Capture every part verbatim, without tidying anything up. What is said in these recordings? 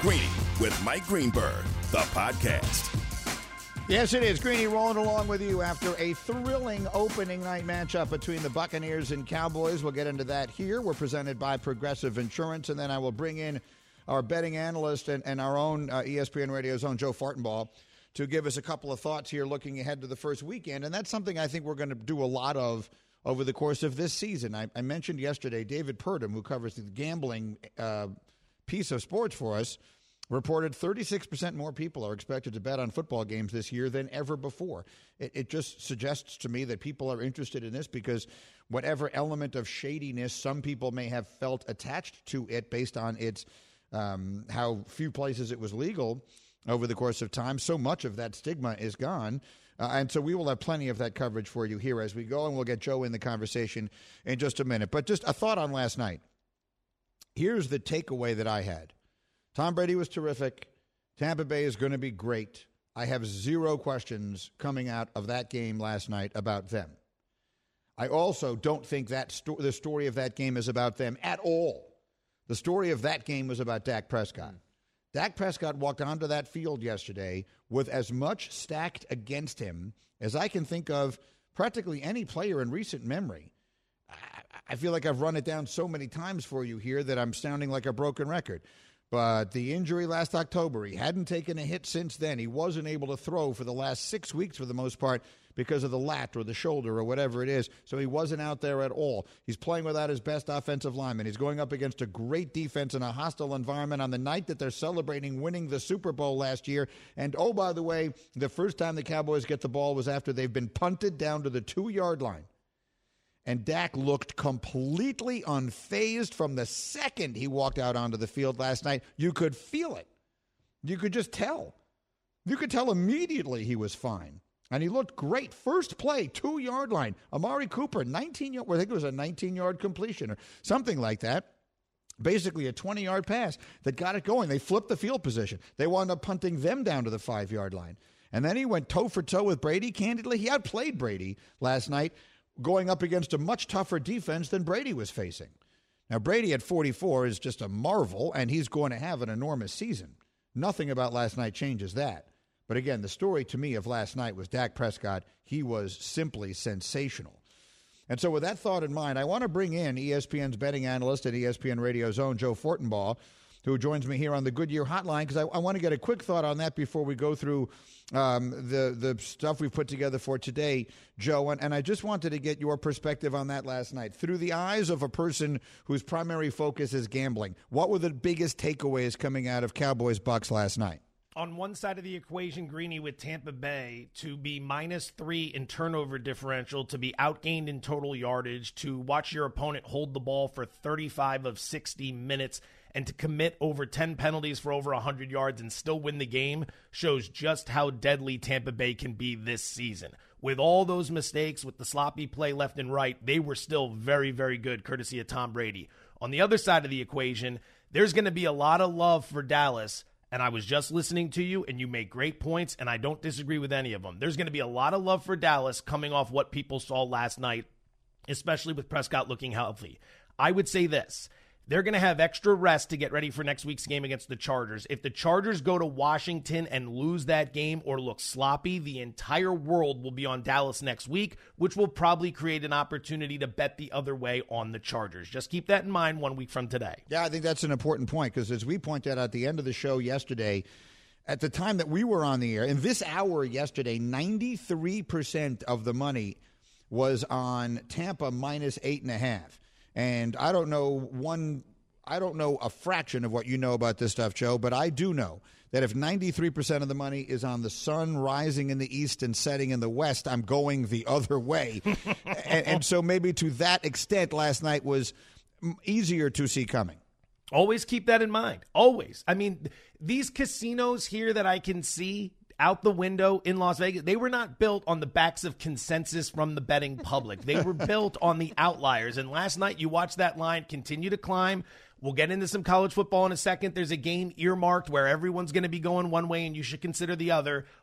Greeny with Mike Greenberg, the podcast. Yes, it is. Greeny rolling along with you after a thrilling opening night matchup between the Buccaneers and Cowboys. We'll get into that here. We're presented by Progressive Insurance, and then I will bring in our betting analyst and, and our own uh, E S P N Radio's own Joe Fortenbaugh to give us a couple of thoughts here looking ahead to the first weekend. And that's something I think we're going to do a lot of over the course of this season. I, I mentioned yesterday David Purdom, who covers the gambling uh, piece of sports for us, reported thirty-six percent more people are expected to bet on football games this year than ever before. It, it just suggests to me that people are interested in this because whatever element of shadiness some people may have felt attached to it based on its um, how few places it was legal over the course of time, so much of that stigma is gone. Uh, and so we will have plenty of that coverage for you here as we go, and we'll get Joe in the conversation in just a minute. But just a thought on last night. Here's the takeaway that I had. Tom Brady was terrific. Tampa Bay is going to be great. I have zero questions coming out of that game last night about them. I also don't think that sto- the story of that game is about them at all. The story of that game was about Dak Prescott. Dak Prescott walked onto that field yesterday with as much stacked against him as I can think of practically any player in recent memory. I, I feel like I've run it down so many times for you here that I'm sounding like a broken record. But the injury last October, he hadn't taken a hit since then. He wasn't able to throw for the last six weeks for the most part because of the lat or the shoulder or whatever it is. So he wasn't out there at all. He's playing without his best offensive lineman. He's going up against a great defense in a hostile environment on the night that they're celebrating winning the Super Bowl last year. And, oh, by the way, the first time the Cowboys get the ball was after they've been punted down to the two-yard line. And Dak looked completely unfazed from the second he walked out onto the field last night. You could feel it. You could just tell. You could tell immediately he was fine. And he looked great. First play, two-yard line. Amari Cooper, nineteen-yard, well, I think it was a nineteen-yard completion or something like that. Basically a twenty-yard pass that got it going. They flipped the field position. They wound up punting them down to the five-yard line. And then he went toe-for-toe with Brady. Candidly, he outplayed Brady last night, going up against a much tougher defense than Brady was facing. Now, Brady at forty-four is just a marvel, and he's going to have an enormous season. Nothing about last night changes that. But again, the story to me of last night was Dak Prescott. He was simply sensational. And so with that thought in mind, I want to bring in E S P N's betting analyst at E S P N Radio's own Joe Fortenbaugh, who joins me here on the Goodyear Hotline, because I, I want to get a quick thought on that before we go through um, the, the stuff we've put together for today, Joe. And, and I just wanted to get your perspective on that last night. Through the eyes of a person whose primary focus is gambling, what were the biggest takeaways coming out of Cowboys-Bucks last night? On one side of the equation, Greeny, with Tampa Bay, to be minus three in turnover differential, to be outgained in total yardage, to watch your opponent hold the ball for thirty-five of sixty minutes, and to commit over ten penalties for over one hundred yards and still win the game shows just how deadly Tampa Bay can be this season. With all those mistakes, with the sloppy play left and right, they were still very, very good, courtesy of Tom Brady. On the other side of the equation, there's going to be a lot of love for Dallas. And I was just listening to you, and you make great points, and I don't disagree with any of them. There's going to be a lot of love for Dallas coming off what people saw last night, especially with Prescott looking healthy. I would say this. They're going to have extra rest to get ready for next week's game against the Chargers. If the Chargers go to Washington and lose that game or look sloppy, the entire world will be on Dallas next week, which will probably create an opportunity to bet the other way on the Chargers. Just keep that in mind one week from today. Yeah, I think that's an important point because as we pointed out at the end of the show yesterday, at the time that we were on the air, in this hour yesterday, ninety-three percent of the money was on Tampa minus eight and a half. And I don't know one, I don't know a fraction of what you know about this stuff, Joe, but I do know that if ninety-three percent of the money is on the sun rising in the east and setting in the west, I'm going the other way. and, and so maybe to that extent, last night was easier to see coming. Always keep that in mind. Always. I mean, these casinos here that I can see out the window in Las Vegas, they were not built on the backs of consensus from the betting public. They were built on the outliers. And last night, you watched that line continue to climb. We'll get into some college football in a second. There's a game earmarked where everyone's going to be going one way and you should consider the other.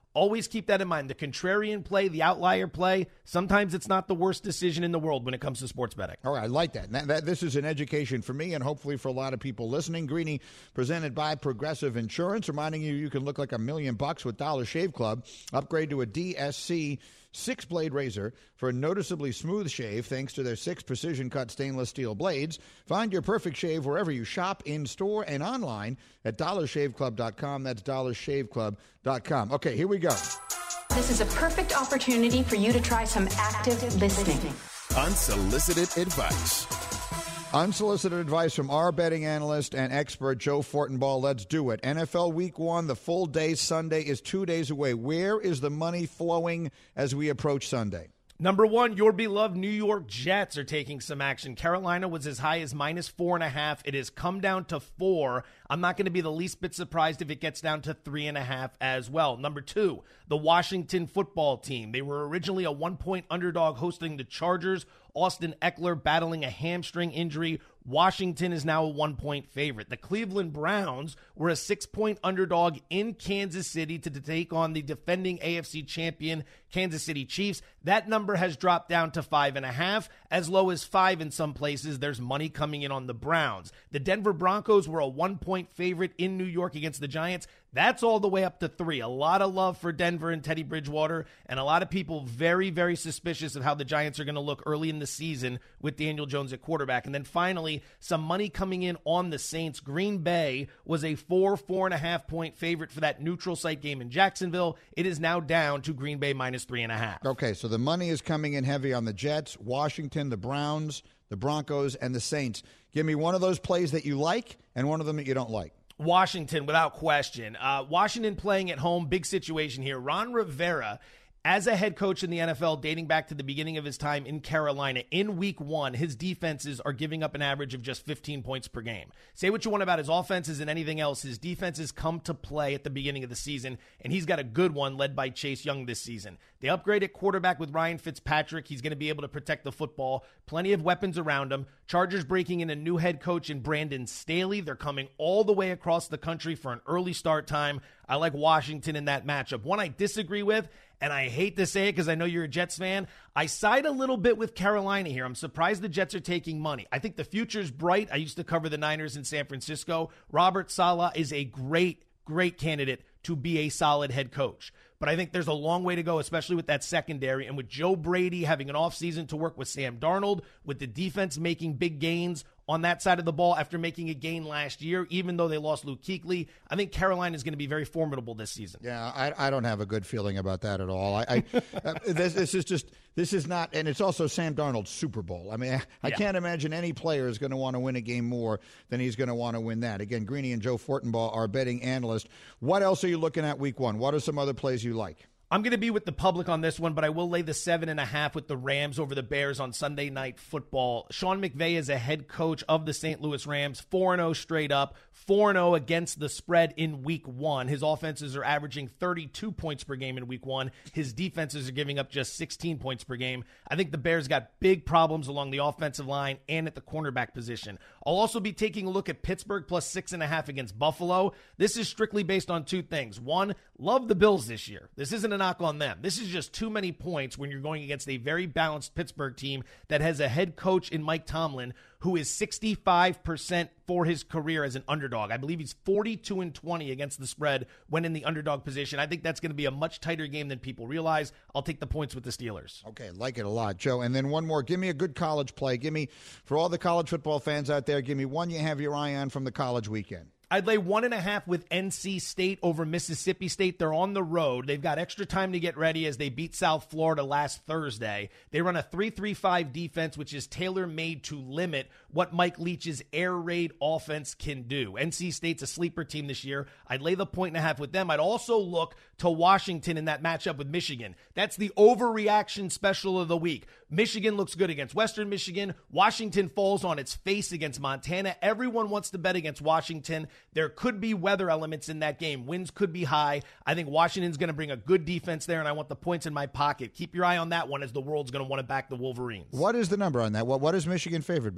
Always keep that in mind. The contrarian play, the outlier play, sometimes it's not the worst decision in the world when it comes to sports betting. All right, I like that. that, that this is an education for me and hopefully for a lot of people listening. Greeny, presented by Progressive Insurance, reminding you you can look like a million bucks with Dollar Shave Club. Upgrade to a D S C six-blade razor for a noticeably smooth shave thanks to their six precision-cut stainless steel blades. Find your perfect shave wherever you shop, in-store, and online at dollar shave club dot com. That's dollar shave club dot com. Okay, here we go. This is a perfect opportunity for you to try some active listening. Unsolicited advice. Unsolicited advice from our betting analyst and expert, Joe Fortenbaugh. Let's do it. N F L Week one, the full day Sunday is two days away. Where is the money flowing as we approach Sunday? Number one, your beloved New York Jets are taking some action. Carolina was as high as minus four and a half. It has come down to four. I'm not going to be the least bit surprised if it gets down to three and a half as well. Number two, the Washington football team. They were originally a one-point underdog hosting the Chargers. Austin Eckler battling a hamstring injury. Washington is now a one-point favorite. The Cleveland Browns were a six-point underdog in Kansas City to take on the defending A F C champion Kansas City Chiefs. That number has dropped down to five and a half, as low as five in some places. There's money coming in on the Browns. The Denver Broncos were a one-point favorite in New York against the Giants. That's all the way up to three. A lot of love for Denver and Teddy Bridgewater, and a lot of people very, very suspicious of how the Giants are going to look early in the season with Daniel Jones at quarterback. And then finally, some money coming in on the Saints. Green Bay was a four, four and a half point favorite for that neutral site game in Jacksonville. It is now down to Green Bay minus three and a half. Okay, so the money is coming in heavy on the Jets, Washington, the Browns, the Broncos, and the Saints. Give me one of those plays that you like and one of them that you don't like. Washington, without question. Uh, Washington playing at home, big situation here. Ron Rivera, as a head coach in the N F L, dating back to the beginning of his time in Carolina, in week one, his defenses are giving up an average of just fifteen points per game. Say what you want about his offenses and anything else. His defenses come to play at the beginning of the season, and he's got a good one led by Chase Young this season. They upgrade at quarterback with Ryan Fitzpatrick. He's going to be able to protect the football. Plenty of weapons around him. Chargers breaking in a new head coach in Brandon Staley. They're coming all the way across the country for an early start time. I like Washington in that matchup. One I disagree with, and I hate to say it because I know you're a Jets fan, I side a little bit with Carolina here. I'm surprised the Jets are taking money. I think the future's bright. I used to cover the Niners in San Francisco. Robert Saleh is a great, great candidate to be a solid head coach. But I think there's a long way to go, especially with that secondary. And with Joe Brady having an offseason to work with Sam Darnold, with the defense making big gains on that side of the ball after making a gain last year, even though they lost Luke Kuechly, I think Carolina is going to be very formidable this season. Yeah, I, I don't have a good feeling about that at all. I, I uh, this, this is just this is not, and it's also Sam Darnold's Super Bowl. I mean, I, I yeah. can't imagine any player is going to want to win a game more than he's going to want to win that. Again, Greeny and Joe Fortenbaugh, our betting analyst. What else are you looking at week one? What are some other plays you like? I'm going to be with the public on this one, but I will lay the seven and a half with the Rams over the Bears on Sunday Night Football. Sean McVay is a head coach of the Saint Louis Rams, four and oh straight up, four and oh against the spread in week one. His offenses are averaging thirty-two points per game in week one. His defenses are giving up just sixteen points per game. I think the Bears got big problems along the offensive line and at the cornerback position. I'll also be taking a look at Pittsburgh plus six and a half against Buffalo. This is strictly based on two things. One, love the Bills this year. This isn't a knock on them. This is just too many points when you're going against a very balanced Pittsburgh team that has a head coach in Mike Tomlin who is sixty-five percent for his career as an underdog. I believe he's forty-two and twenty against the spread when in the underdog position. I think that's going to be a much tighter game than people realize. I'll take the points with the Steelers. Okay, like it a lot, Joe. And then one more. Give me a good college play. Give me, for all the college football fans out there, give me one you have your eye on from the college weekend. I'd lay one and a half with N C State over Mississippi State. They're on the road. They've got extra time to get ready as they beat South Florida last Thursday. They run a three three five defense, which is tailor-made to limit what Mike Leach's air raid offense can do. N C State's a sleeper team this year. I'd lay the point and a half with them. I'd also look to Washington in that matchup with Michigan. That's the overreaction special of the week. Michigan looks good against Western Michigan. Washington falls on its face against Montana. Everyone wants to bet against Washington. There could be weather elements in that game. Winds could be high. I think Washington's going to bring a good defense there, and I want the points in my pocket. Keep your eye on that one as the world's going to want to back the Wolverines. What is the number on that? What What is Michigan favored by? Do you know?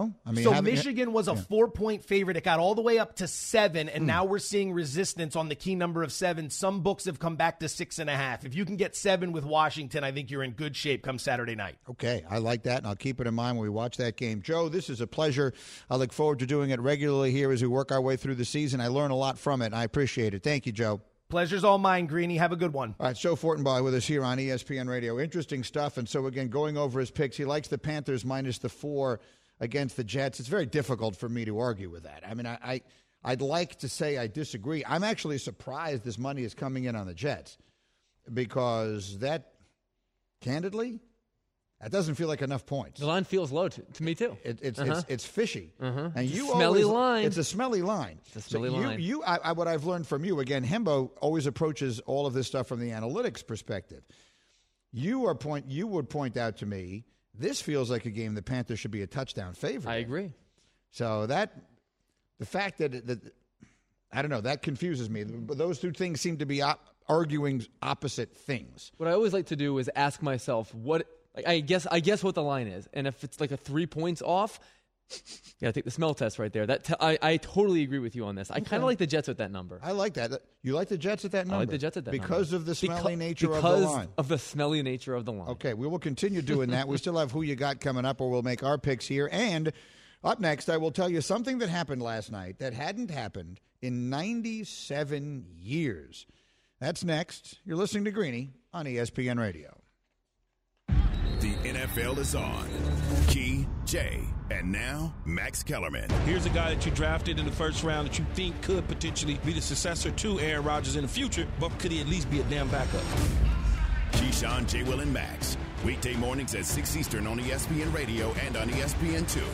No? I mean, so having, Michigan was a yeah. four-point favorite. It got all the way up to seven, and mm. now we're seeing resistance on the key number of seven. Some books have come back to six and a half. If you can get seven with Washington, I think you're in good shape come Saturday night. Okay, I like that, and I'll keep it in mind when we watch that game. Joe, this is a pleasure. I look forward to doing it regularly here as we work our way through the season. I learn a lot from it, and I appreciate it. Thank you, Joe. Pleasure's all mine, Greeny. Have a good one. All right, Joe Fortenbaugh with us here on E S P N Radio. Interesting stuff. And so, again, going over his picks, he likes the Panthers minus the four against the Jets. It's very difficult for me to argue with that. I mean, I, I, I'd like to say I disagree. I'm actually surprised this money is coming in on the Jets because that, candidly, that doesn't feel like enough points. The line feels low to, to me, too. It, it's, uh-huh. it's it's fishy. Uh-huh. And it's you a smelly always, line. It's a smelly line. It's a smelly so you, line. You, I, I, what I've learned from you, again, Hembo always approaches all of this stuff from the analytics perspective. You are point. You would point out to me, this feels like a game the Panthers should be a touchdown favorite. I agree. So that, the fact that, that I don't know, that confuses me. But those two things seem to be op- arguing opposite things. What I always like to do is ask myself what – I guess I guess what the line is, and if it's like a three points off, yeah, I take the smell test right there. That t- I I totally agree with you on this. I Okay. kind of like the Jets at that number. I like that. You like the Jets at that number? I like the Jets at that because number. of the smelly Beca- nature because of the line. of the smelly nature of the line. Okay, we will continue doing that. We still have Who You Got coming up, or we'll make our picks here. And up next, I will tell you something that happened last night that hadn't happened in ninety-seven years. That's next. You're listening to Greeny on E S P N Radio. The N F L is on. Key, Jay, and now Max Kellerman. Here's a guy that you drafted in the first round that you think could potentially be the successor to Aaron Rodgers in the future, but could he at least be a damn backup? Keyshawn, J. Will, and Max. Weekday mornings at six Eastern on E S P N Radio and on E S P N two.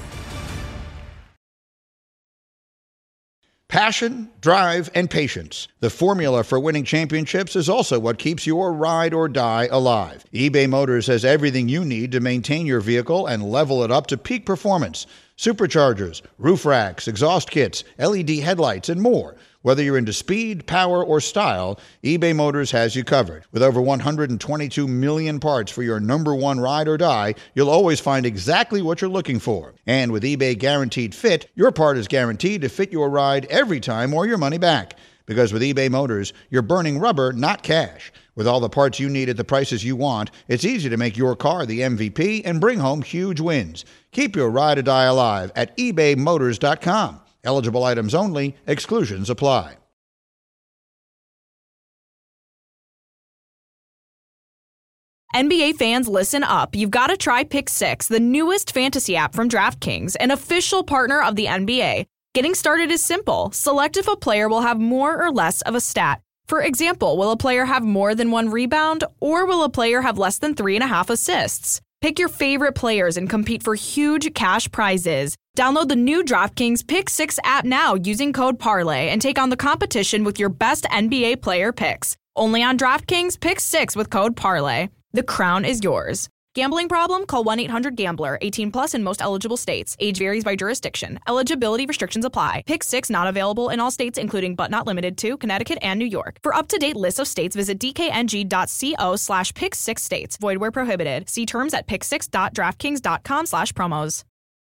Passion, drive, and patience. The formula for winning championships is also what keeps your ride or die alive. eBay Motors has everything you need to maintain your vehicle and level it up to peak performance. Superchargers, roof racks, exhaust kits, L E D headlights, and more. Whether you're into speed, power, or style, eBay Motors has you covered. With over one hundred twenty-two million parts for your number one ride or die, you'll always find exactly what you're looking for. And with eBay Guaranteed Fit, your part is guaranteed to fit your ride every time or your money back. Because with eBay Motors, you're burning rubber, not cash. With all the parts you need at the prices you want, it's easy to make your car the M V P and bring home huge wins. Keep your ride or die alive at ebay motors dot com. Eligible items only. Exclusions apply. N B A fans, listen up. You've got to try Pick Six, the newest fantasy app from DraftKings, an official partner of the N B A. Getting started is simple. Select if a player will have more or less of a stat. For example, will a player have more than one rebound, or will a player have less than three and a half assists? Pick your favorite players and compete for huge cash prizes. Download the new DraftKings Pick Six app now using code Parlay and take on the competition with your best N B A player picks. Only on DraftKings Pick Six with code Parlay. The crown is yours. Gambling problem? Call one eight hundred gambler. eighteen plus in most eligible states. Age varies by jurisdiction. Eligibility restrictions apply. Pick Six not available in all states, including but not limited to Connecticut and New York. For up-to-date list of states, visit dkng.co slash pick six states. Void where prohibited. See terms at pick six dot draftkings dot com slash promos.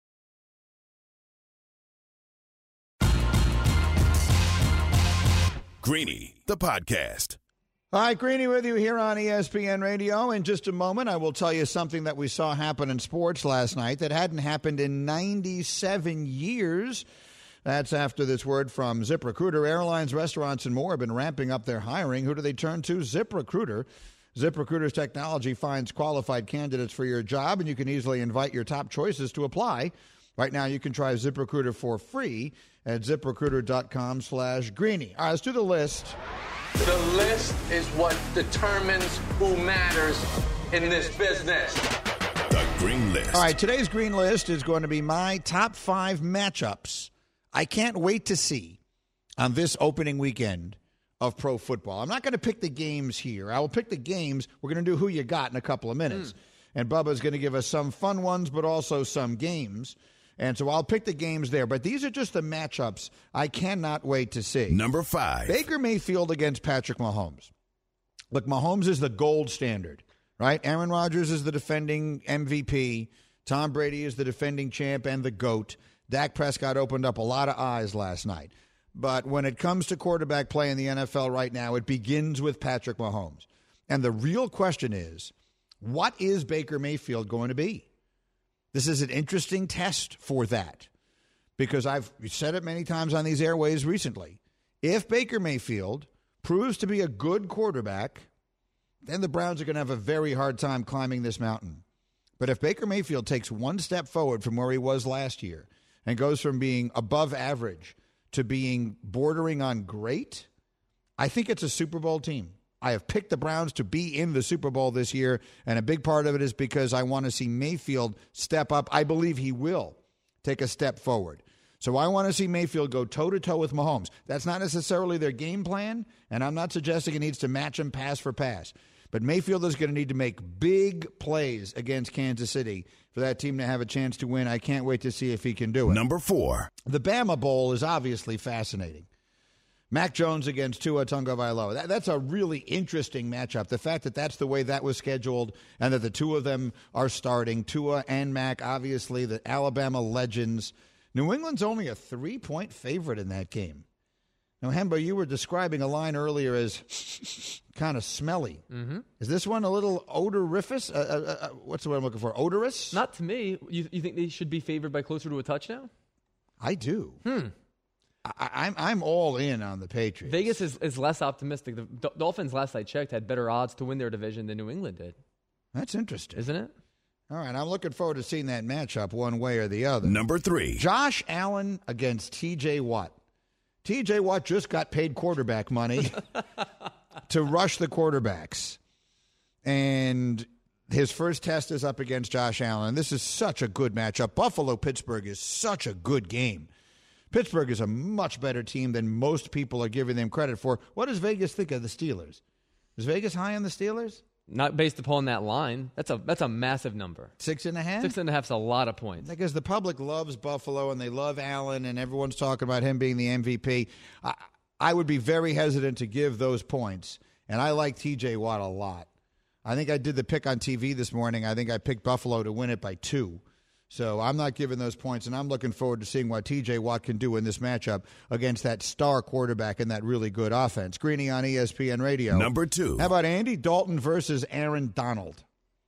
Greeny, the podcast. All right, Greeny with you here on E S P N Radio. In just a moment, I will tell you something that we saw happen in sports last night that hadn't happened in ninety-seven years. That's after this word from ZipRecruiter. Airlines, restaurants, and more have been ramping up their hiring. Who do they turn to? ZipRecruiter. ZipRecruiter's technology finds qualified candidates for your job, and you can easily invite your top choices to apply. Right now, you can try ZipRecruiter for free at ZipRecruiter.com slash Greeny. All right, let's do the list. The list is what determines who matters in this business. The Green List. All right, today's Green List is going to be my top five matchups I can't wait to see on this opening weekend of pro football. I'm not going to pick the games here. I will pick the games. We're going to do Who You Got in a couple of minutes. Mm. And Bubba's going to give us some fun ones, but also some games. And so I'll pick the games there. But these are just the matchups I cannot wait to see. Number five. Baker Mayfield against Patrick Mahomes. Look, Mahomes is the gold standard, right? Aaron Rodgers is the defending M V P. Tom Brady is the defending champ and the GOAT. Dak Prescott opened up a lot of eyes last night. But when it comes to quarterback play in the N F L right now, it begins with Patrick Mahomes. And the real question is, what is Baker Mayfield going to be? This is an interesting test for that, because I've said it many times on these airways recently. If Baker Mayfield proves to be a good quarterback, then the Browns are going to have a very hard time climbing this mountain. But if Baker Mayfield takes one step forward from where he was last year and goes from being above average to being bordering on great, I think it's a Super Bowl team. I have picked the Browns to be in the Super Bowl this year, and a big part of it is because I want to see Mayfield step up. I believe he will take a step forward. So I want to see Mayfield go toe-to-toe with Mahomes. That's not necessarily their game plan, and I'm not suggesting it needs to match him pass for pass. But Mayfield is going to need to make big plays against Kansas City for that team to have a chance to win. I can't wait to see if he can do it. Number four. The Bama Bowl is obviously fascinating. Mac Jones against Tua Tagovailoa. That, that's a really interesting matchup. The fact that that's the way that was scheduled and that the two of them are starting, Tua and Mac, obviously the Alabama legends. New England's only a three-point favorite in that game. Now, Hembo, you were describing a line earlier as kind of smelly. Mm-hmm. Is this one a little odoriferous? Uh, uh, uh, what's the word I'm looking for? Odorous? Not to me. You, you think they should be favored by closer to a touchdown? I do. Hmm. I, I'm I'm all in on the Patriots. Vegas is, is less optimistic. The D- Dolphins, last I checked, had better odds to win their division than New England did. That's interesting. Isn't it? All right, I'm looking forward to seeing that matchup one way or the other. Number three. Josh Allen against T J Watt. T J Watt just got paid quarterback money to rush the quarterbacks. And his first test is up against Josh Allen. This is such a good matchup. Buffalo-Pittsburgh is such a good game. Pittsburgh is a much better team than most people are giving them credit for. What does Vegas think of the Steelers? Is Vegas high on the Steelers? Not based upon that line. That's a that's a massive number. Six and a half? Six and a half is a lot of points. Because the public loves Buffalo and they love Allen and everyone's talking about him being the M V P. I, I would be very hesitant to give those points. And I like T J Watt a lot. I think I did the pick on T V this morning. I think I picked Buffalo to win it by two. So I'm not giving those points, and I'm looking forward to seeing what T J Watt can do in this matchup against that star quarterback and that really good offense. Greeny on E S P N Radio. Number two. How about Andy Dalton versus Aaron Donald?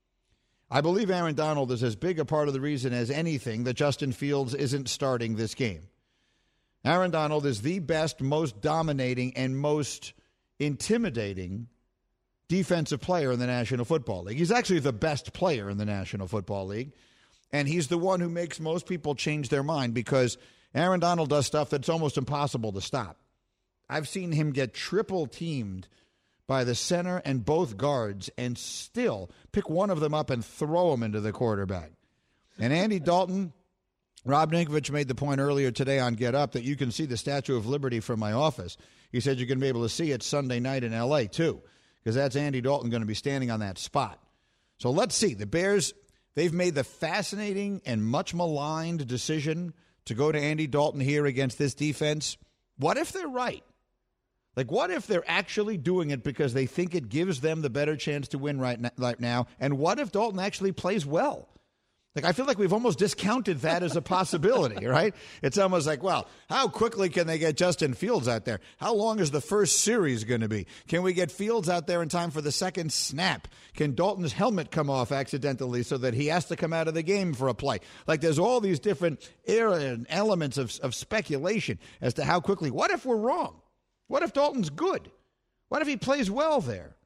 I believe Aaron Donald is as big a part of the reason as anything that Justin Fields isn't starting this game. Aaron Donald is the best, most dominating, and most intimidating defensive player in the National Football League. He's actually the best player in the National Football League. And he's the one who makes most people change their mind because Aaron Donald does stuff that's almost impossible to stop. I've seen him get triple teamed by the center and both guards and still pick one of them up and throw him into the quarterback. And Andy Dalton, Rob Ninkovich made the point earlier today on Get Up that you can see the Statue of Liberty from my office. He said you're going to be able to see it Sunday night in L A too, because that's Andy Dalton going to be standing on that spot. So let's see. The Bears, they've made the fascinating and much maligned decision to go to Andy Dalton here against this defense. What if they're right? Like, what if they're actually doing it because they think it gives them the better chance to win right now? And what if Dalton actually plays well? Like, I feel like we've almost discounted that as a possibility, right? It's almost like, well, how quickly can they get Justin Fields out there? How long is the first series going to be? Can we get Fields out there in time for the second snap? Can Dalton's helmet come off accidentally so that he has to come out of the game for a play? Like, there's all these different elements of, of speculation as to how quickly. What if we're wrong? What if Dalton's good? What if he plays well there?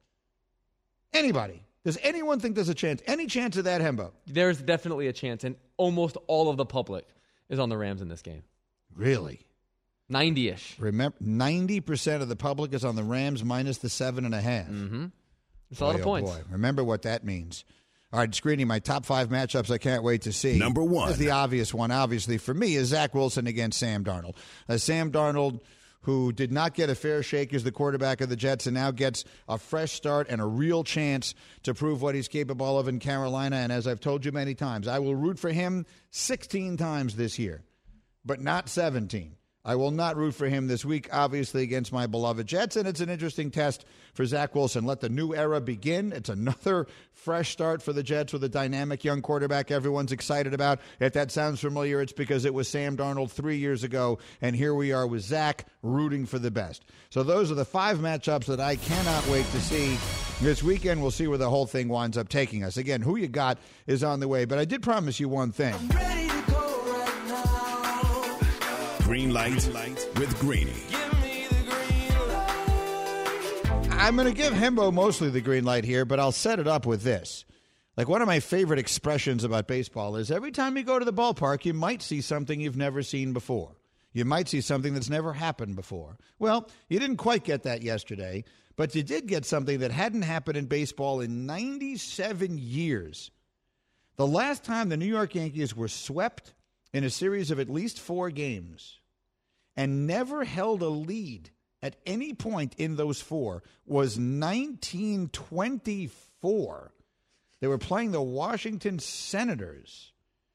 Anybody? Does anyone think there's a chance? Any chance of that, Hembo? There's definitely a chance, and almost all of the public is on the Rams in this game. Really? ninety-ish. Remember, ninety percent of the public is on the Rams minus the seven and a half. Mm-hmm. It's a lot of points. Boy. Remember what that means. All right, screening my top five matchups I can't wait to see. Number one. Is the obvious one, obviously, for me, is Zach Wilson against Sam Darnold. Uh, Sam Darnold, who did not get a fair shake as the quarterback of the Jets and now gets a fresh start and a real chance to prove what he's capable of in Carolina. And as I've told you many times, I will root for him sixteen times this year, but not seventeen. I will not root for him this week, obviously, against my beloved Jets, and it's an interesting test for Zach Wilson. Let the new era begin. It's another fresh start for the Jets with a dynamic young quarterback everyone's excited about. If that sounds familiar, it's because it was Sam Darnold three years ago, and here we are with Zach rooting for the best. So those are the five matchups that I cannot wait to see this weekend. We'll see where the whole thing winds up taking us. Again, who you got is on the way, but I did promise you one thing. I'm ready to go right now. Green light with Greeny. Give me the green light. I'm going to give Hembo mostly the green light here, but I'll set it up with this. Like, one of my favorite expressions about baseball is every time you go to the ballpark, you might see something you've never seen before. You might see something that's never happened before. Well, you didn't quite get that yesterday, but you did get something that hadn't happened in baseball in ninety-seven years. The last time the New York Yankees were swept in a series of at least four games and never held a lead at any point in those four was nineteen twenty-four. They were playing the Washington Senators.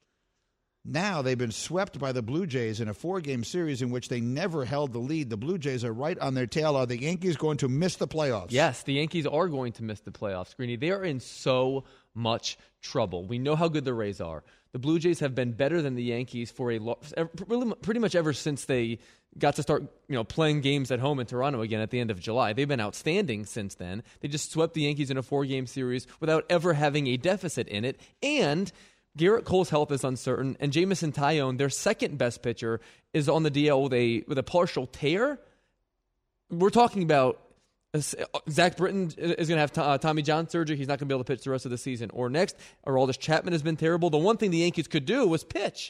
Now they've been swept by the Blue Jays in a four-game series in which they never held the lead. The Blue Jays are right on their tail. Are the Yankees going to miss the playoffs? Yes, the Yankees are going to miss the playoffs, Greeny. They are in so much trouble. We know how good the Rays are. The Blue Jays have been better than the Yankees for a lo- pretty much ever since they got to start, you know, playing games at home in Toronto again at the end of July. They've been outstanding since then. They just swept the Yankees in a four-game series without ever having a deficit in it. And Garrett Cole's health is uncertain, and Jameson Taillon, their second-best pitcher, is on the D L with a with a partial tear. We're talking about uh, Zach Britton is going to have to, uh, Tommy John surgery. He's not going to be able to pitch the rest of the season. Or next, Aroldis Chapman has been terrible. The one thing the Yankees could do was pitch.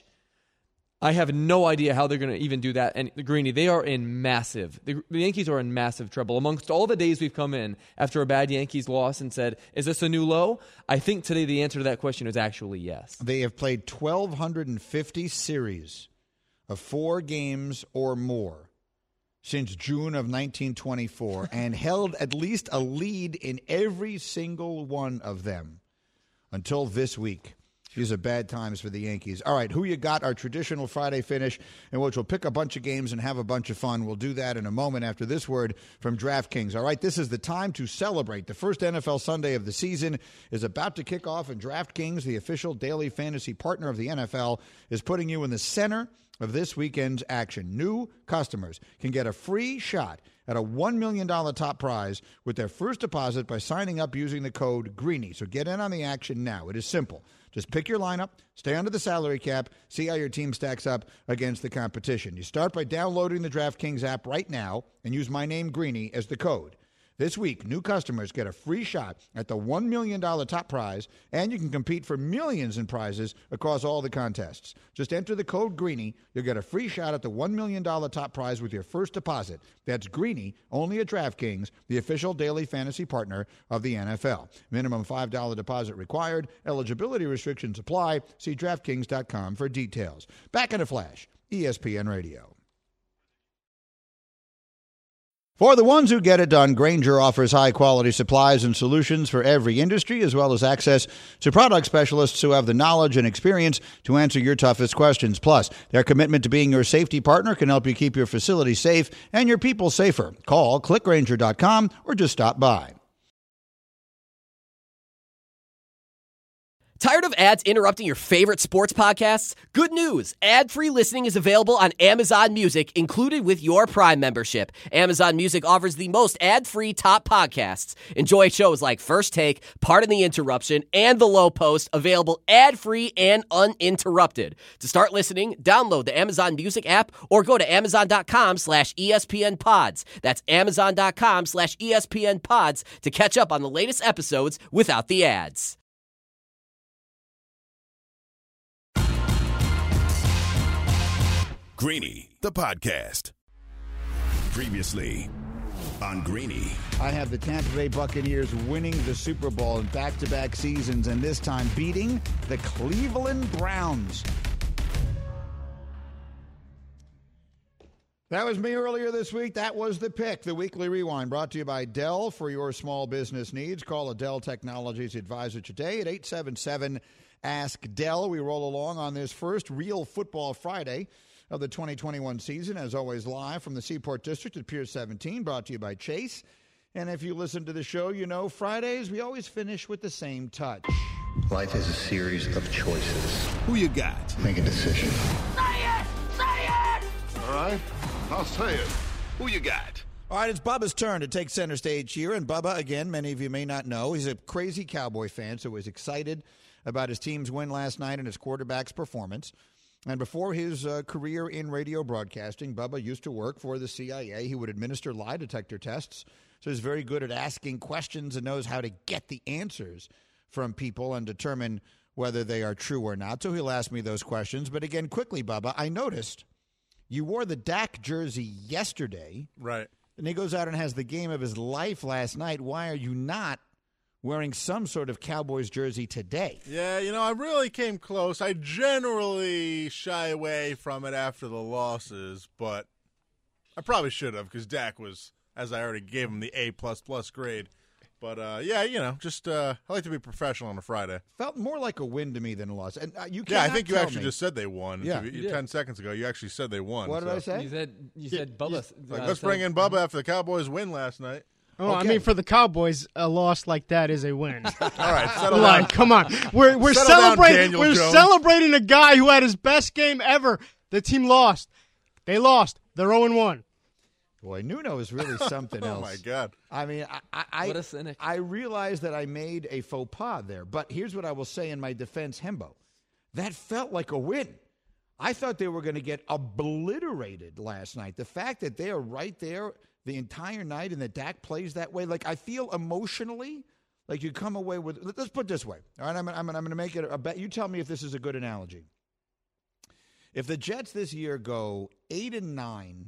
I have no idea how they're going to even do that. And Greeny, they are in massive, the, the Yankees are in massive trouble. Amongst all the days we've come in after a bad Yankees loss and said, is this a new low? I think today the answer to that question is actually yes. They have played one thousand two hundred fifty series of four games or more since June of nineteen twenty-four and held at least a lead in every single one of them until this week. These are bad times for the Yankees. All right, who you got? Our traditional Friday finish, in which we'll pick a bunch of games and have a bunch of fun. We'll do that in a moment after this word from DraftKings. All right, this is the time to celebrate. The first N F L Sunday of the season is about to kick off, and DraftKings, the official daily fantasy partner of the N F L, is putting you in the center of this weekend's action. New customers can get a free shot at a one million dollars top prize with their first deposit by signing up using the code Greeny. So get in on the action now. It is simple. Just pick your lineup, stay under the salary cap, see how your team stacks up against the competition. You start by downloading the DraftKings app right now and use my name, Greeny, as the code. This week, new customers get a free shot at the one million dollars top prize, and you can compete for millions in prizes across all the contests. Just enter the code Greeny. You'll get a free shot at the one million dollars top prize with your first deposit. That's Greeny, only at DraftKings, the official daily fantasy partner of the N F L. Minimum five dollars deposit required. Eligibility restrictions apply. See DraftKings dot com for details. Back in a flash, E S P N Radio. For the ones who get it done, Grainger offers high-quality supplies and solutions for every industry, as well as access to product specialists who have the knowledge and experience to answer your toughest questions. Plus, their commitment to being your safety partner can help you keep your facility safe and your people safer. Call click grainger dot com or just stop by. Tired of ads interrupting your favorite sports podcasts? Good news! Ad-free listening is available on Amazon Music, included with your Prime membership. Amazon Music offers the most ad-free top podcasts. Enjoy shows like First Take, Pardon the Interruption, and The Low Post, available ad-free and uninterrupted. To start listening, download the Amazon Music app or go to amazon.com slash ESPN pods. That's amazon.com slash ESPN pods to catch up on the latest episodes without the ads. Greeny, the podcast. Previously on Greeny. I have the Tampa Bay Buccaneers winning the Super Bowl in back-to-back seasons, and this time beating the Cleveland Browns. That was me earlier this week. That was the pick, the Weekly Rewind, brought to you by Dell for your small business needs. Call a Dell Technologies advisor today at eight seven seven, ask Dell. We roll along on this first Real Football Friday of the twenty twenty-one season, as always live from the Seaport District at Pier seventeen, brought to you by Chase. And if you listen to the show, you know Fridays we always finish with the same touch. Life is a series of choices. Who you got? Make a decision. Say it! Say it! All right, I'll say it. Who you got? All right, it's Bubba's turn to take center stage here. And Bubba, again, many of you may not know, he's a crazy Cowboy fan, so he's excited about his team's win last night and his quarterback's performance. And before his uh, career in radio broadcasting, Bubba used to work for the C I A. He would administer lie detector tests, so he's very good at asking questions and knows how to get the answers from people and determine whether they are true or not. So he'll ask me those questions. But again, quickly, Bubba, I noticed you wore the Dak jersey yesterday. Right. And he goes out and has the game of his life last night. Why are you not wearing some sort of Cowboys jersey today? Yeah, you know, I really came close. I generally shy away from it after the losses, but I probably should have because Dak was, as I already gave him the A plus plus grade. But, uh, yeah, you know, just uh, I like to be professional on a Friday. Felt more like a win to me than a loss. And uh, you Yeah, I cannot think you tell actually me- just said they won. Yeah. You- You Ten did. seconds ago, you actually said they won. What did so. I say? You said you said Bubba. Like, uh, let's said- bring in Bubba after the Cowboys win last night. Oh, I Okay. mean, for the Cowboys, a loss like that is a win. All right, settle like, down. come on, we're we're Settle down, celebrating. Daniel we're Jones. celebrating a guy who had his best game ever. The team lost. They lost. They're zero and one. Boy, Nuno is really something Oh, else. my God. I mean, I, I, I, What a cynic. I realize that I made a faux pas there, but here's what I will say in my defense, Hembo. That felt like a win. I thought they were going to get obliterated last night. The fact that they are right there the entire night and that Dak plays that way, like I feel emotionally like you come away with, let's put it this way. All right, I'm, I'm, I'm going to make it a bet. You tell me if this is a good analogy. If the Jets this year go eight and nine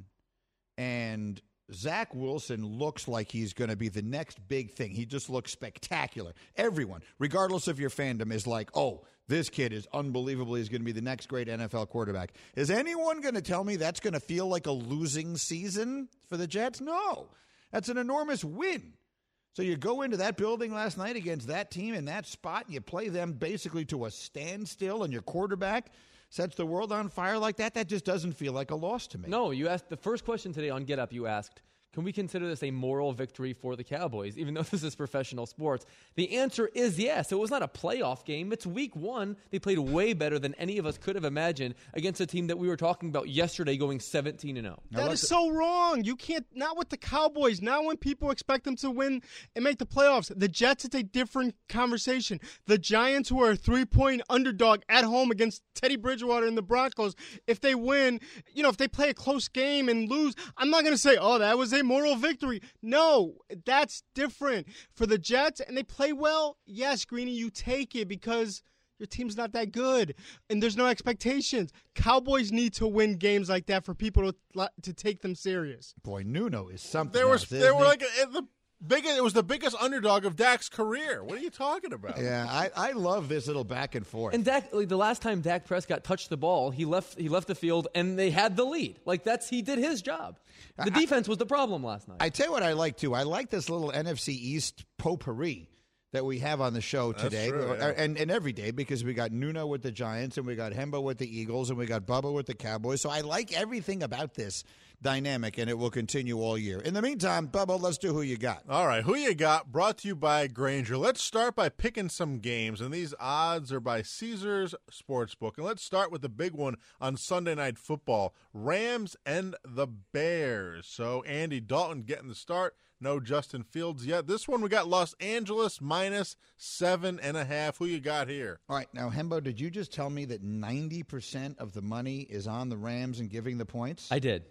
and Zach Wilson looks like he's going to be the next big thing. He just looks spectacular. Everyone, regardless of your fandom, is like, oh, this kid is unbelievable. He's going to be the next great N F L quarterback. Is anyone going to tell me that's going to feel like a losing season for the Jets? No. That's an enormous win. So you go into that building last night against that team in that spot, and you play them basically to a standstill, and your quarterback sets the world on fire like that. That just doesn't feel like a loss to me. No, you asked the first question today on Get Up. You asked, can we consider this a moral victory for the Cowboys, even though this is professional sports? The answer is yes. It was not a playoff game. It's week one. They played way better than any of us could have imagined against a team that we were talking about yesterday going seventeen and oh. That is so wrong. You can't, not with the Cowboys. Not when people expect them to win and make the playoffs. The Jets, it's a different conversation. The Giants, who are a three-point underdog at home against Teddy Bridgewater and the Broncos, if they win, you know, if they play a close game and lose, I'm not going to say, oh, that was a moral victory. No, that's different. For the Jets, and they play well, yes, Greeny, you take it because your team's not that good, and there's no expectations. Cowboys need to win games like that for people to to take them serious. Boy, Nuno is something There was, else, they isn't were he? like a, the biggest. It was the biggest underdog of Dak's career. What are you talking about? Yeah, I, I love this little back and forth. And Dak, like the last time Dak Prescott touched the ball, he left he left the field and they had the lead. Like that's he did his job. The defense was the problem last night. I tell you what I like too. I like this little N F C East potpourri that we have on the show That's today, true, yeah. and, and every day, because we got Nuno with the Giants, and we got Hembo with the Eagles, and we got Bubba with the Cowboys. So I like everything about this dynamic, and it will continue all year. In the meantime, Bubba, let's do Who You Got. All right, Who You Got, brought to you by Granger. Let's start by picking some games, and these odds are by Caesars Sportsbook. And let's start with the big one on Sunday Night Football, Rams and the Bears. So Andy Dalton getting the start. No Justin Fields yet. This one we got Los Angeles minus seven and a half. Who you got here? All right, now, Hembo, did you just tell me that ninety percent of the money is on the Rams and giving the points? I did.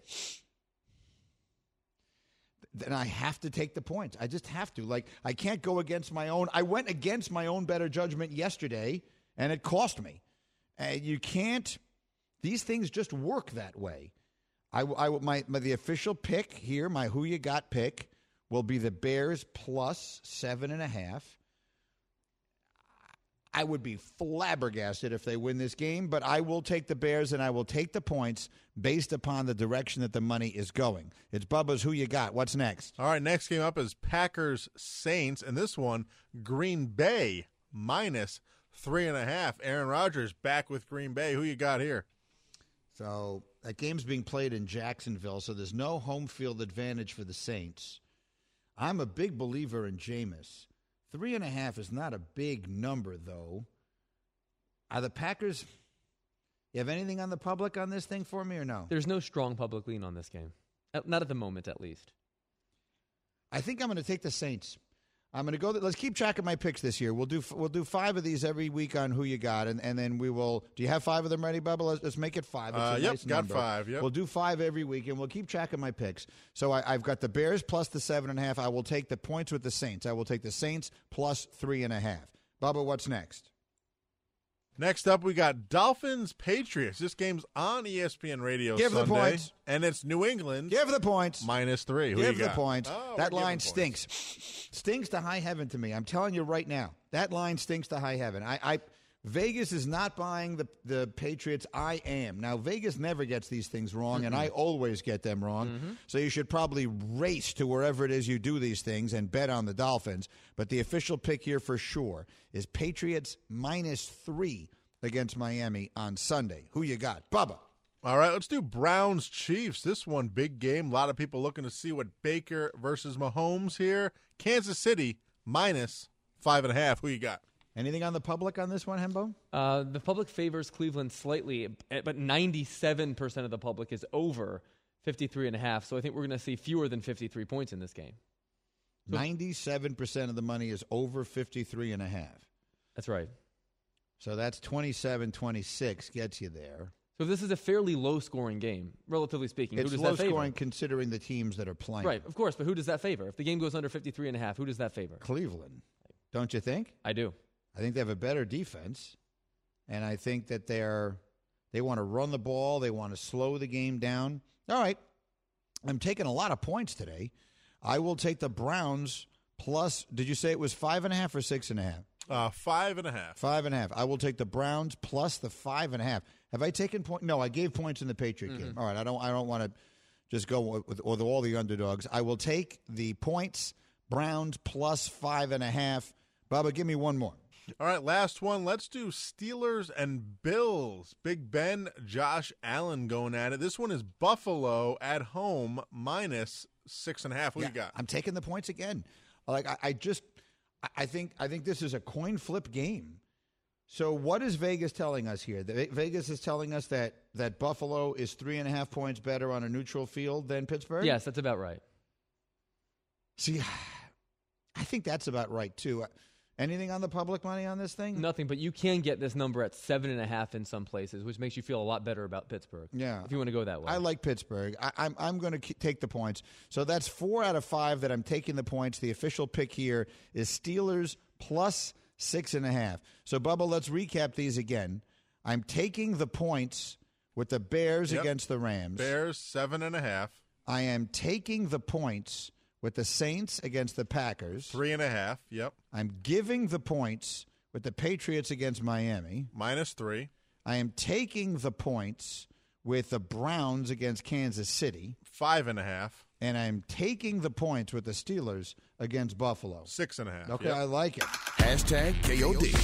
Then I have to take the points. I just have to. Like, I can't go against my own. I went against my own better judgment yesterday, and it cost me. Uh, you can't. These things just work that way. I, I, my, my, the official pick here, my Who You Got pick, will be the Bears plus seven and a half. I would be flabbergasted if they win this game, but I will take the Bears and I will take the points based upon the direction that the money is going. It's Bubba's Who You Got. What's next? All right, next game up is Packers Saints, and this one, Green Bay minus three and a half. Aaron Rodgers back with Green Bay. Who you got here? So that game's being played in Jacksonville, so there's no home field advantage for the Saints. I'm a big believer in Jameis. Three and a half is not a big number, though. Are the Packers... You have anything on the public on this thing for me or no? There's no strong public lean on this game. Not at the moment, at least. I think I'm going to take the Saints. I'm going to go. Th- let's keep track of my picks this year. We'll do we'll do five of these every week on who you got, and, and then we will. Do you have five of them ready, Bubba? Let's, let's make it five. It's Uh, a yep, nice got number. five, yep. We'll do five every week, and we'll keep track of my picks. So I, I've got the Bears plus the seven and a half. I will take the points with the Saints. I will take the Saints plus three and a half. Bubba, what's next? Next up, we got Dolphins Patriots. This game's on E S P N Radio Give Sunday, the points. and it's New England. Give the points. Minus three. Who Give you the got? points. Oh, that we're line giving points. stinks. Stinks to high heaven to me. I'm telling you right now. That line stinks to high heaven. I, I Vegas is not buying the, the Patriots. I am. Now, Vegas never gets these things wrong, mm-hmm. and I always get them wrong. Mm-hmm. So you should probably race to wherever it is you do these things and bet on the Dolphins. But the official pick here for sure is Patriots minus three against Miami on Sunday. Who you got? Bubba. All right, let's do Browns Chiefs. This one, big game. A lot of people looking to see what Baker versus Mahomes here. Kansas City minus five and a half. Who you got? Anything on the public on this one, Hembo? Uh, the public favors Cleveland slightly, but ninety-seven percent of the public is over fifty-three and a half. So I think we're going to see fewer than fifty-three points in this game. So, ninety-seven percent of the money is over fifty-three and a half. That's right. So that's twenty-seven twenty-six gets you there. So this is a fairly low-scoring game, relatively speaking. It's who does that favor? low-scoring considering the teams that are playing. Right, of course, but who does that favor? If the game goes under fifty-three and a half, who does that favor? Cleveland. Don't you think? I do. I think they have a better defense, and I think that they're they want to run the ball. They want to slow the game down. All right. I'm taking a lot of points today. I will take the Browns plus, did you say it was five and a half or six and a half? Uh, five and a half. Five and a half. I will take the Browns plus the five and a half. Have I taken point? No, I gave points in the Patriot mm-hmm. game. All right, I don't. I don't want to just go with, with, with all the underdogs. I will take the points. Browns plus five and a half. Bubba, give me one more. All right, last one. Let's do Steelers and Bills. Big Ben, Josh Allen going at it. This one is Buffalo at home minus six and a half. What yeah, you got? I'm taking the points again. Like I, I just. I think I think this is a coin flip game. So what is Vegas telling us here? The, Vegas is telling us that, that Buffalo is three and a half points better on a neutral field than Pittsburgh? Yes, that's about right. See, I think that's about right, too. Anything on the public money on this thing? Nothing, but you can get this number at seven and a half in some places, which makes you feel a lot better about Pittsburgh. Yeah, if you want to go that way. I like Pittsburgh. I, I'm I'm going to take the points. So that's four out of five that I'm taking the points. The official pick here is Steelers plus six and a half. So Bubba, let's recap these again. I'm taking the points with the Bears yep. against the Rams. Bears seven and a half. I am taking the points with the Saints against the Packers. Three and a half, yep. I'm giving the points with the Patriots against Miami. Minus three. I am taking the points with the Browns against Kansas City. Five and a half. And I'm taking the points with the Steelers against Buffalo. Six and a half. Okay, yep. I like it. Hashtag K O D.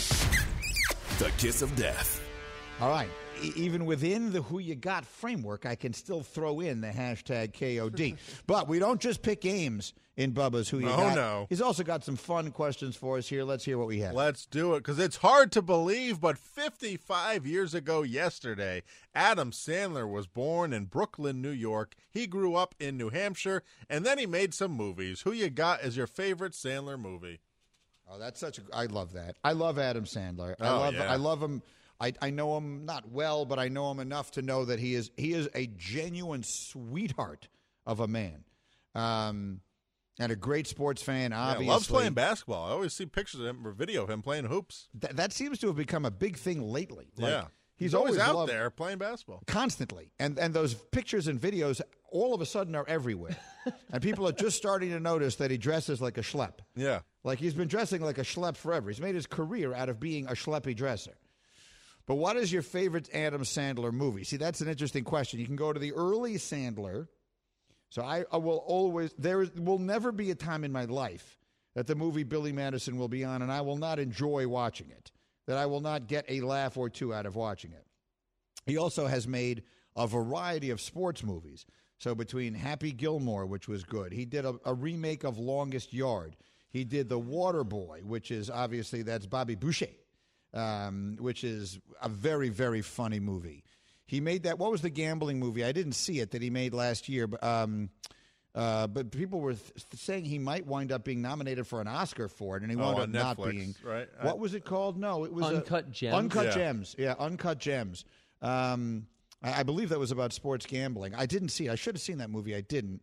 The kiss of death. All right. E- even within the Who You Got framework, I can still throw in the hashtag K O D. But we don't just pick games in Bubba's Who You no, Got. No, He's also got some fun questions for us here. Let's hear what we have. Let's do it, because it's hard to believe, but fifty-five years ago yesterday, Adam Sandler was born in Brooklyn, New York. He grew up in New Hampshire, and then he made some movies. Who You Got is your favorite Sandler movie? Oh, that's such a. I love that. I love Adam Sandler. I oh, love. Yeah. I love him. I, I know him not well, but I know him enough to know that he is he is a genuine sweetheart of a man, um, and a great sports fan. Obviously, yeah, loves playing basketball. I always see pictures of him or video of him playing hoops. Th- that seems to have become a big thing lately. Like, yeah, he's, he's always, always out loved, there playing basketball constantly, and and those pictures and videos all of a sudden are everywhere, and people are just starting to notice that he dresses like a schlep. Yeah, like he's been dressing like a schlep forever. He's made his career out of being a schleppy dresser. But what is your favorite Adam Sandler movie? See, that's an interesting question. You can go to the early Sandler. So I, I will always, there is, will never be a time in my life that the movie Billy Madison will be on and I will not enjoy watching it, that I will not get a laugh or two out of watching it. He also has made a variety of sports movies. So between Happy Gilmore, which was good, he did a, a remake of Longest Yard. He did The Waterboy, which is obviously that's Bobby Boucher, um, which is a very, very funny movie. He made that. What was the gambling movie? I didn't see it that he made last year, but um, uh, but people were th- saying he might wind up being nominated for an Oscar for it, and he wound oh, up Netflix, not being. Right? What I, was it called? No, it was Uncut a, Gems. Uncut yeah. Gems. Yeah, Uncut Gems. Um, I, I believe that was about sports gambling. I didn't see it. I should have seen that movie. I didn't.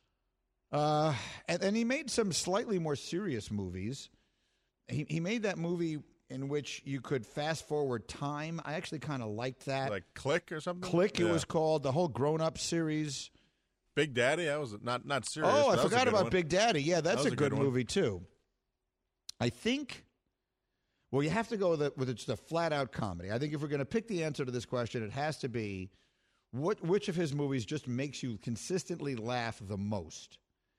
Uh, and, and he made some slightly more serious movies. He he made that movie in which you could fast forward time. I actually kind of liked that. Like Click or something? Click, it Yeah. was called. The whole Grown Up series. Big Daddy? That was not, not serious. Oh, but I that was a forgot good about one. Big Daddy. Yeah, that's That was a a good, good one. movie, too. I think, well, you have to go with, it, with it's the flat-out comedy. I think if we're going to pick the answer to this question, it has to be what which of his movies just makes you consistently laugh the most?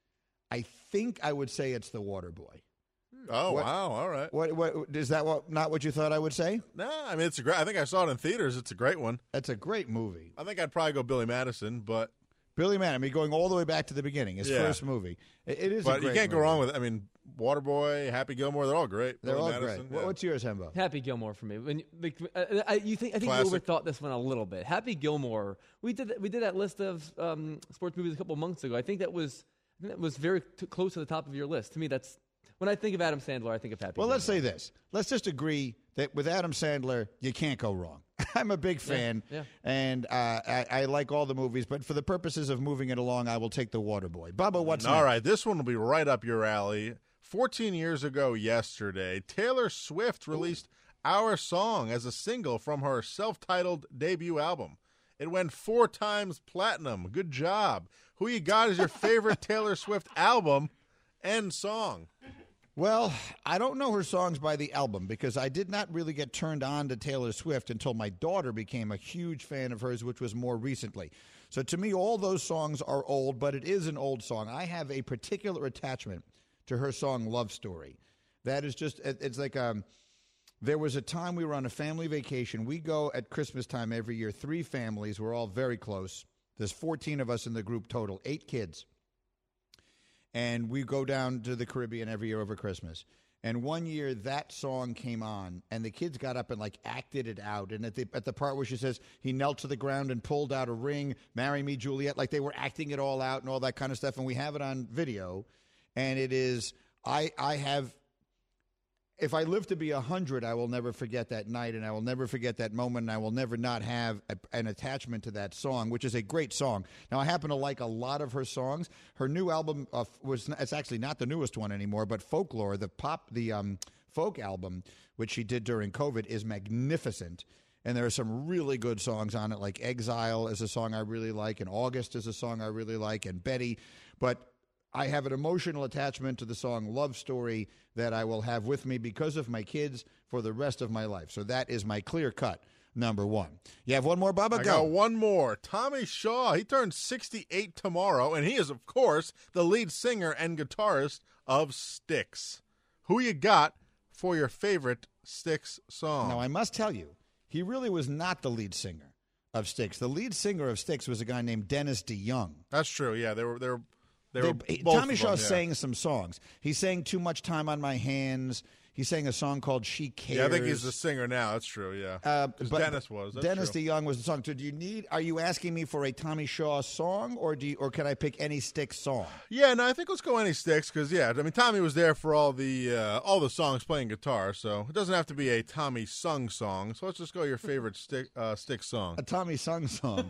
I think I would say it's The Waterboy. Oh, What- wow. All right. What, what is that? What not what you thought I would say? No, I mean, it's a great. I think I saw it in theaters. It's a great one. That's a great movie. I think I'd probably go Billy Madison, but Billy Madison. I mean, going all the way back to the beginning, his Yeah. first movie. It, it is. a but great you can't go movie. wrong with it. I mean, Waterboy, Happy Gilmore, they're all great. They're Billy all Madison, great. What- yeah. What's yours, Hembo? Happy Gilmore for me. When you, like, I, I, you think I think Classic. you overthought this one a little bit. Happy Gilmore. We did that, we did that list of um, sports movies a couple of months ago. I think that was I think that was very t- close to the top of your list. To me, that's when I think of Adam Sandler, I think of Happy. Well, Gilmore. let's say this. Let's just agree that with Adam Sandler, you can't go wrong. I'm a big fan, yeah. and uh, I, I like all the movies, but for the purposes of moving it along, I will take The Waterboy. Bubba, what's All next? right, this one will be right up your alley. fourteen years ago yesterday, Taylor Swift released Our Song as a single from her self-titled debut album. It went four times platinum. Good job. Who you got as your favorite Taylor Swift album and song? Well, I don't know her songs by the album because I did not really get turned on to Taylor Swift until my daughter became a huge fan of hers, which was more recently. So to me, all those songs are old, but it is an old song. I have a particular attachment to her song Love Story. That is just, it- it's like um, there was a time we were on a family vacation. We go at Christmas time every year, three families. We're all very close. There's fourteen of us in the group total, eight kids. And we go down to the Caribbean every year over Christmas. And one year that song came on, and the kids got up and like acted it out. And at the at the part where she says he knelt to the ground and pulled out a ring, "Marry me, Juliet," like they were acting it all out and all that kind of stuff. And we have it on video, and it is I I have. If I live to be a hundred, I will never forget that night, and I will never forget that moment, and I will never not have a, an attachment to that song, which is a great song. Now, I happen to like a lot of her songs. Her new album uh, was it's actually not the newest one anymore, but Folklore, the pop, the um, folk album, which she did during COVID, is magnificent. And there are some really good songs on it, like Exile is a song I really like, and August is a song I really like, and Betty. But I have an emotional attachment to the song Love Story that I will have with me because of my kids for the rest of my life. So that is my clear-cut number one. You have one more, Bubba? I Go. got one more. Tommy Shaw. He turns sixty-eight tomorrow, and he is, of course, the lead singer and guitarist of Styx. Who you got for your favorite Styx song? Now, I must tell you, he really was not the lead singer of Styx. The lead singer of Styx was a guy named Dennis DeYoung. That's true. Yeah, they were they were they, They- were he- both Tommy of Shaw them, yeah. sang some songs. He sang "Too Much Time on My Hands." He sang a song called "She Cares." Yeah, I think he's the singer now. That's true. Yeah, Uh, 'Cause but Dennis was. That's Dennis true. DeYoung was the song. So, do you need? Are you asking me for a Tommy Shaw song, or do you, or can I pick any Styx song? Yeah, no, I think let's go any Styx because yeah, I mean Tommy was there for all the uh, all the songs playing guitar, so it doesn't have to be a Tommy sung song. So let's just go your favorite Styx uh, Styx song. A Tommy sung song.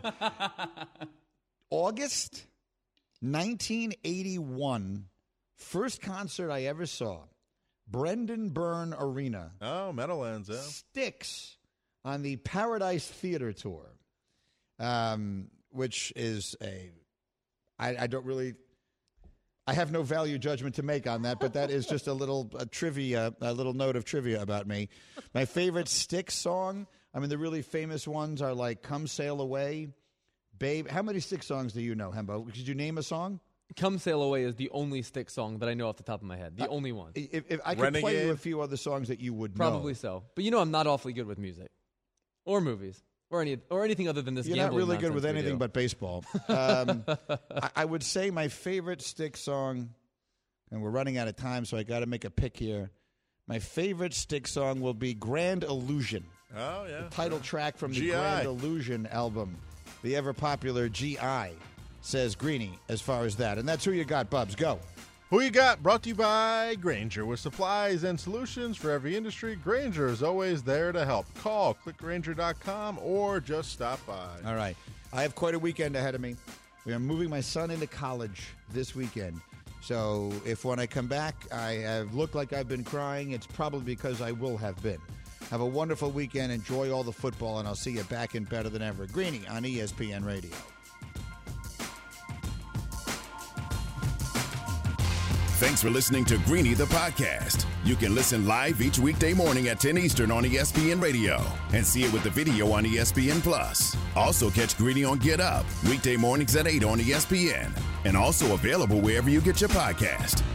August nineteen eighty-one, first concert I ever saw, Brendan Byrne Arena. Oh, Meadowlands, yeah. Styx on the Paradise Theater tour, um, which is a, I, I don't really, I have no value judgment to make on that, but that is just a little a trivia, a little note of trivia about me. My favorite Styx song, I mean, the really famous ones are like "Come Sail Away," "Babe." How many Styx songs do you know, Hembo? Could you name a song? "Come Sail Away" is the only Styx song that I know off the top of my head. The uh, only one. If, if I could play you a few other songs that you would Probably know. so. But you know I'm not awfully good with music. Or movies. or any or anything other than this. You're not gambling really good with nonsense we anything do. but baseball. Um, I, I would say my favorite Styx song, and we're running out of time, so I got to make a pick here. My favorite Styx song will be Grand Illusion. Oh, yeah. The title track from the G I. Grand Illusion album. The ever-popular G I, says Greeny, as far as that. And that's who you got, Bubs. Go. Who you got? Brought to you by Grainger. With supplies and solutions for every industry, Grainger is always there to help. Call click grainger dot com or just stop by. All right. I have quite a weekend ahead of me. We are moving my son into college this weekend. So if when I come back I have looked like I've been crying, it's probably because I will have been. Have a wonderful weekend. Enjoy all the football, and I'll see you back in better than ever. Greeny on E S P N Radio. Thanks for listening to Greeny the podcast. You can listen live each weekday morning at ten Eastern on E S P N Radio and see it with the video on E S P N Plus. Also catch Greeny on Get Up weekday mornings at eight on E S P N and also available wherever you get your podcast.